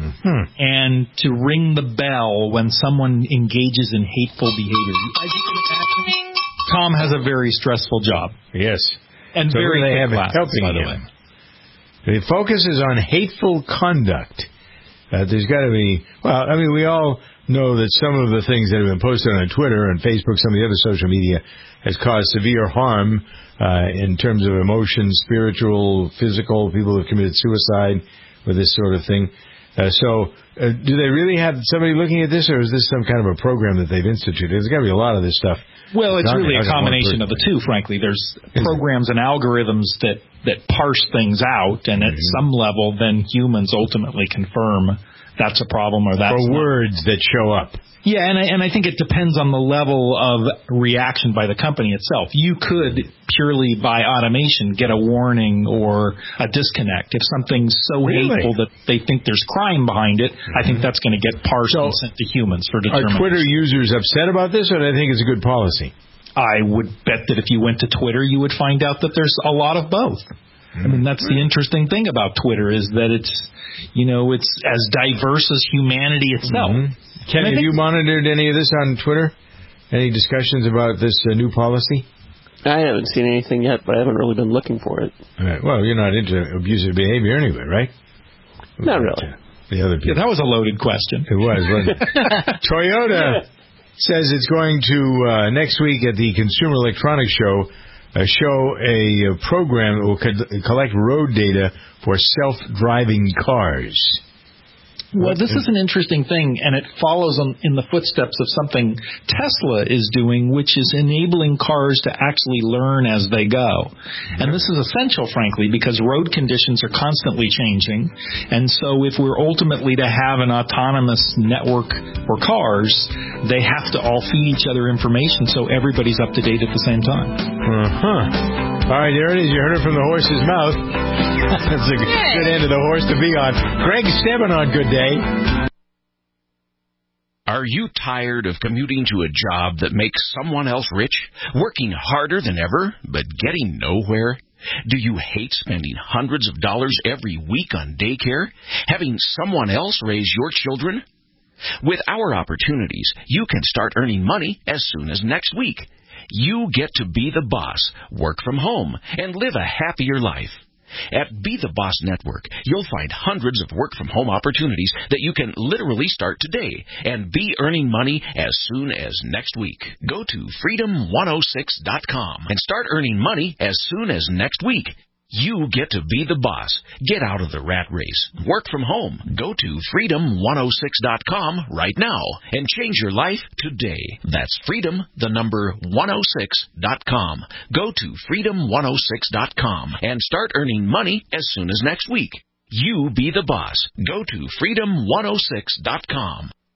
And to ring the bell when someone engages in hateful behavior. As you can imagine, Tom has a very stressful job. Yes. And so very they have classes, helping by the him. way. The focus is on hateful conduct. There's got to be, well, I mean, we all know that some of the things that have been posted on Twitter and Facebook, some of the other social media, has caused severe harm in terms of emotions, spiritual, physical. People have committed suicide with this sort of thing. Do they really have somebody looking at this, or is this some kind of a program that they've instituted? There's got to be a lot of this stuff. Well, it's really a combination of the two, frankly. There's programs and algorithms that parse things out, and at some level, then humans ultimately confirm that's a problem or that's not. Words that show up. Yeah, and I think it depends on the level of reaction by the company itself. You could, purely by automation, get a warning or a disconnect. If something's so hateful that they think there's crime behind it, I think that's going to get parsed and sent to humans for determination. Are Twitter users upset about this, or do they think it's a good policy? I would bet that if you went to Twitter, you would find out that there's a lot of both. I mean, that's the interesting thing about Twitter, is that it's as diverse as humanity itself. Ken, have you monitored any of this on Twitter? Any discussions about this new policy? I haven't seen anything yet, but I haven't really been looking for it. Right. Well, you're not into abusive behavior anyway, right? Not really. The other people. Yeah, that was a loaded question. It was, wasn't it? Toyota says it's going to, next week at the Consumer Electronics Show, show a program that will collect road data for self-driving cars. Well, this is an interesting thing, and it follows in the footsteps of something Tesla is doing, which is enabling cars to actually learn as they go. And this is essential, frankly, because road conditions are constantly changing. And so if we're ultimately to have an autonomous network for cars, they have to all feed each other information so everybody's up to date at the same time. All right, there it is. You heard it from the horse's mouth. That's a good end of the horse to be on. Greg Stebbin on Good Day. Are you tired of commuting to a job that makes someone else rich, working harder than ever, but getting nowhere? Do you hate spending hundreds of dollars every week on daycare, having someone else raise your children? With our opportunities, you can start earning money as soon as next week. You get to be the boss, work from home, and live a happier life. At Be the Boss Network, you'll find hundreds of work-from-home opportunities that you can literally start today and be earning money as soon as next week. Go to freedom106.com and start earning money as soon as next week. You get to be the boss. Get out of the rat race. Work from home. Go to freedom106.com right now and change your life today. That's freedom106.com. Go to freedom106.com and start earning money as soon as next week. You be the boss. Go to freedom106.com.